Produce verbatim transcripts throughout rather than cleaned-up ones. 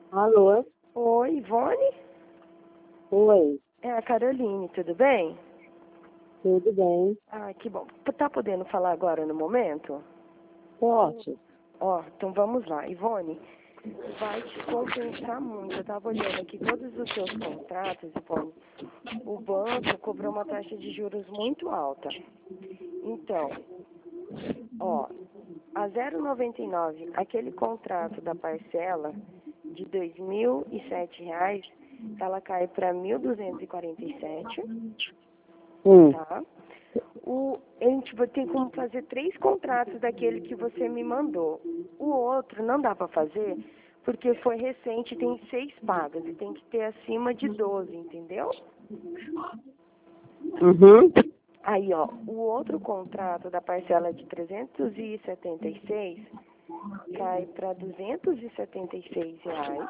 Alô? Oi, Ivone? Oi, É a Caroline, tudo bem? tudo bem? Ah, que bom. Tá podendo falar agora no momento? Pode. Ó, então vamos lá. Ivone, vai te compensar muito. Eu tava olhando aqui todos os seus contratos, Ivone. O banco cobrou uma taxa de juros muito alta. Então, ó, a zero vírgula noventa e nove, aquele contrato da parcela de dois mil e sete reais, ela cai para mil duzentos e quarenta e sete, Hum. tá? O, a gente vai ter como fazer três contratos daquele que você me mandou. O outro não dá para fazer porque foi recente, tem seis pagas e tem que ter acima de doze, entendeu? Uhum. Aí, ó, o outro contrato da parcela de trezentos e setenta e seis cai para duzentos e setenta e seis reais.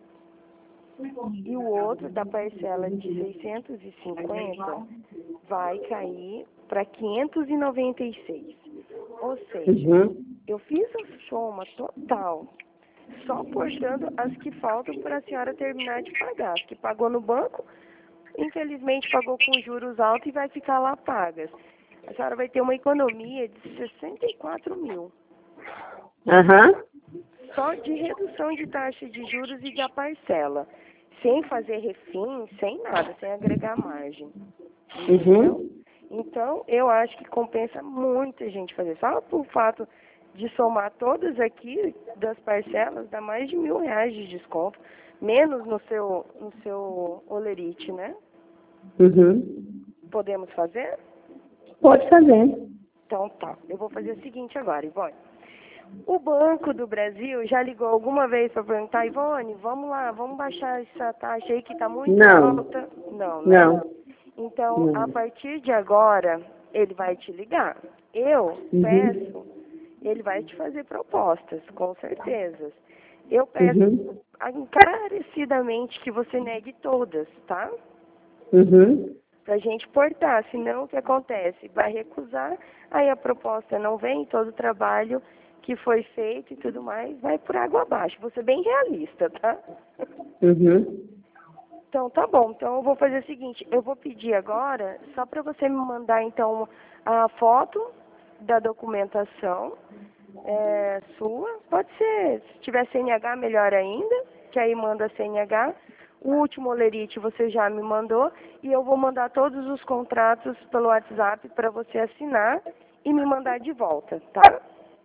E o outro da parcela de seiscentos e cinquenta vai cair para quinhentos e noventa e seis. Ou seja, Uhum. eu fiz a soma total, só portando as que faltam para a senhora terminar de pagar. As que pagou no banco, infelizmente pagou com juros altos e vai ficar lá pagas. A senhora vai ter uma economia de sessenta e quatro mil. Aham. Só de redução de taxa de juros e da parcela. Sem fazer refim, sem nada, sem agregar margem. Entendeu? Uhum. Então, eu acho que compensa muito a gente fazer. Só por fato de somar todas aqui das parcelas, dá mais de mil reais de desconto. Menos no seu, no seu olerite, né? Uhum. Podemos fazer? Pode fazer. Então tá. Eu vou fazer o seguinte agora, Ivone. O Banco do Brasil já ligou alguma vez para perguntar, Ivone, vamos lá, vamos baixar essa taxa aí que está muito Não. alta? Não, né? Não. Então, a Não. partir de agora, ele vai te ligar. Eu Uhum. peço, ele vai te fazer propostas, com certeza. Eu peço Uhum. encarecidamente que você negue todas, tá? Uhum. Pra gente portar, senão o que acontece? Vai recusar, aí a proposta não vem, todo o trabalho que foi feito e tudo mais vai por água abaixo. Vou ser bem realista, tá? Uhum. Então tá bom, então eu vou fazer o seguinte, eu vou pedir agora, só para você me mandar então a foto da documentação é, sua, pode ser, se tiver C N H melhor ainda, que aí manda C N H, o último olerite você já me mandou e eu vou mandar todos os contratos pelo WhatsApp para você assinar e me mandar de volta, tá?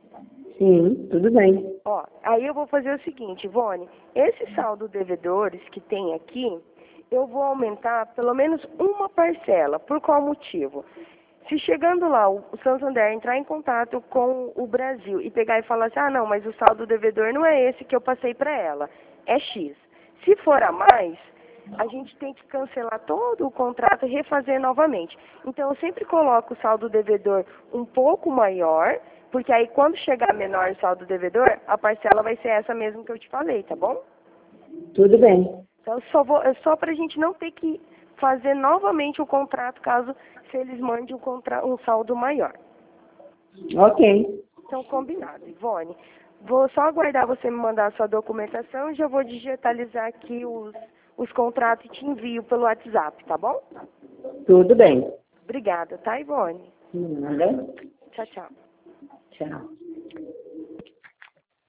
Sim, tudo bem. Ó, aí eu vou fazer o seguinte, Ivone, esse saldo devedores que tem aqui, eu vou aumentar pelo menos uma parcela. Por qual motivo? Se chegando lá o Santander entrar em contato com o Brasil e pegar e falar assim, ah não, mas o saldo devedor não é esse que eu passei para ela, é X. Se for a mais, a gente tem que cancelar todo o contrato e refazer novamente. Então eu sempre coloco o saldo devedor um pouco maior, porque aí quando chegar menor o saldo devedor, a parcela vai ser essa mesmo que eu te falei, tá bom? Tudo bem. Então só vou, é só para a gente não ter que fazer novamente o contrato caso se eles mandem um, contra, um saldo maior. Ok. Então combinado, Ivone. Vou só aguardar você me mandar a sua documentação e já vou digitalizar aqui os, os contratos e te envio pelo WhatsApp, tá bom? Tudo bem. Obrigada, tá, Ivone? Nada. Tchau, tchau. Tchau.